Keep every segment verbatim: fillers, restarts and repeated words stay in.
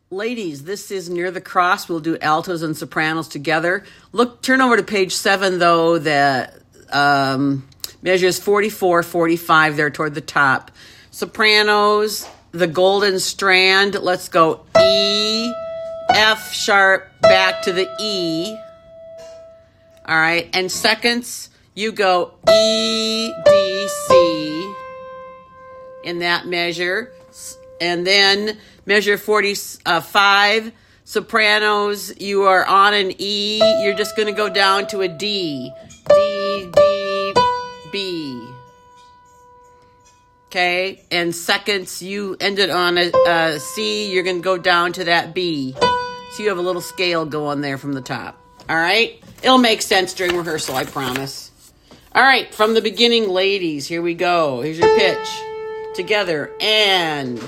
Ladies, this is near the cross. We'll do altos and sopranos together. Look, turn over to page seven, though, that um, measures forty-four, forty-five there toward the top. Sopranos, the golden strand. Let's go E, F sharp, back to the E. All right, and seconds, you go E, D, C in that measure. And then measure forty-five, sopranos, you are on an E. You're just going to go down to a D. D, D, B. Okay? And seconds, you ended on a, a C. You're going to go down to that B. So you have a little scale going there from the top. All right? It'll make sense during rehearsal, I promise. All right, from the beginning, ladies, here we go. Here's your pitch. Together, and...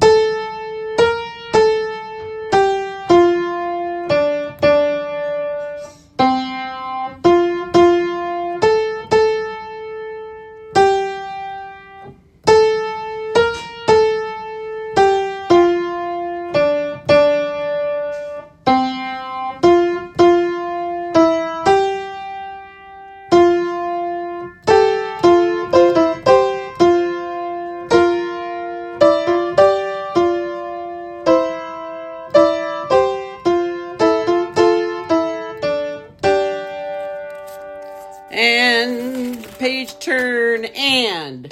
And page turn, and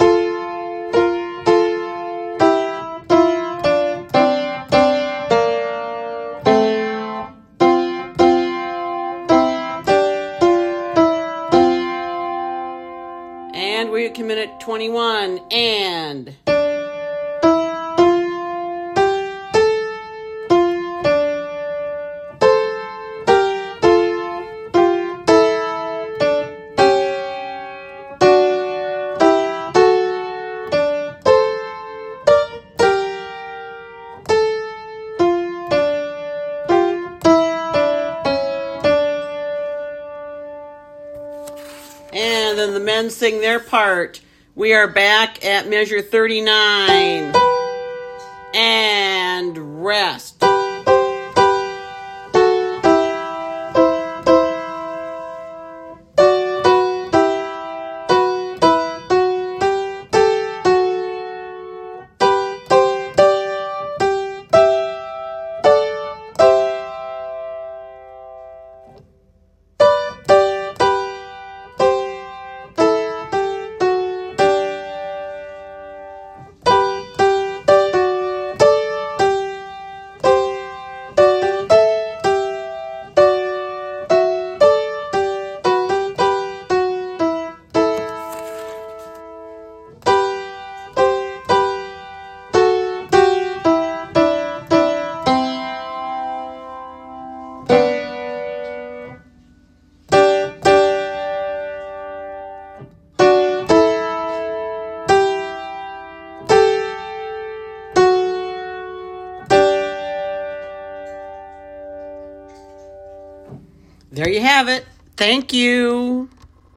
and we come in at twenty-one, and And then the men sing their part. We are back at measure thirty-nine. And rest. There you have it. Thank you.